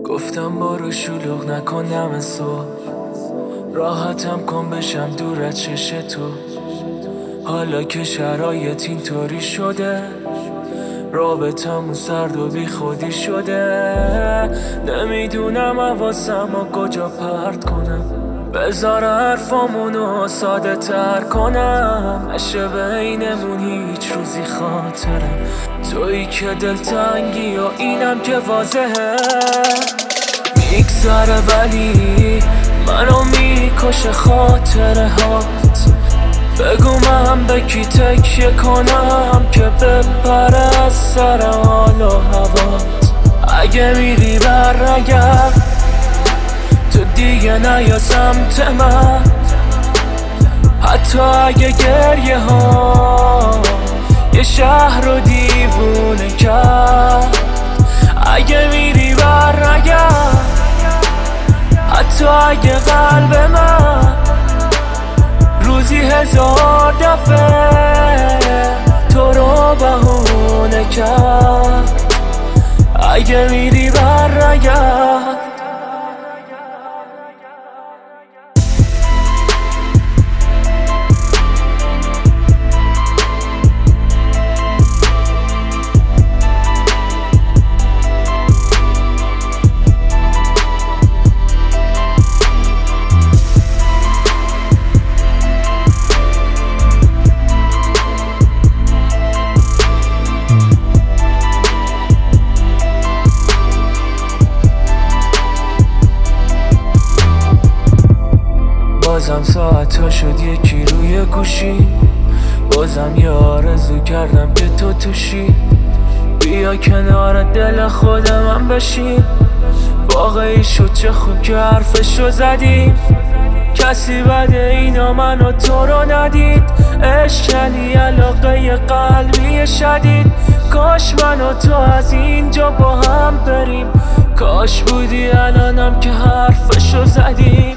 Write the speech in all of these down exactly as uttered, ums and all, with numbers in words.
گفتم برو شلوغ نکنم صبح، راحتم کن بشم دور از چش تو. حالا که شرایط اینطوری شده، رابطمون سرد و بی خودی شده. نمیدونم حواسم و کجا پرت کنم، بذار حرفامونو ساده تر کنم. نشه بینمون هیچ روزی خاطرم، تویی که دلتنگی و اینم که واضحه. میگذره ولی منو میکشه خاطره هات. بگو من به کی تکیه کنم که بپره از سر حال و هوات. اگه میری برنگرد تو دیگه نیا سمت من، حتی اگه گریه ها یه شهر رو دیوونه کرد. اگه میری برنگرد حتی اگه قلب من روزی هزار دفعه تو رو بهونه کرد. اگه میری برنگرد بازم ساعت ها شد یکی روی گوشی، بازم یه آرزو کردم که تو توشی. بیا کنار دل خود من بشین، واقعی شد چه خوب که حرفشو زدیم. کسی بده اینا منو تو رو ندید، عشق یعنی علاقه قلبی شدید. کاش من و تو از اینجا با هم بریم، کاش بودی الانم که حرفشو زدیم.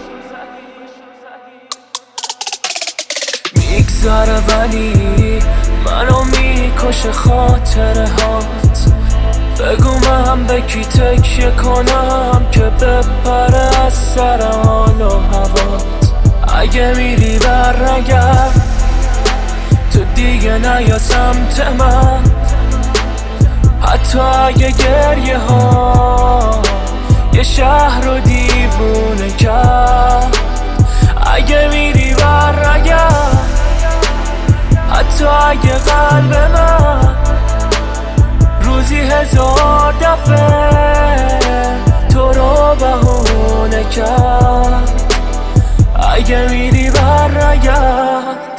میگذره ولی منو میکشه خاطره هات. بگو من به کی تکیه کنم که بپره از سر حال و هوات. اگه میری برنگرد تو دیگه نیا سمت من، حتی اگه گریه ها یه شهر رو دیوونه کرد. اگه میری برنگرد حتی اگه قلب من روزی هزار دفعه تو رو بهونه کرد. اگه میری برنگرد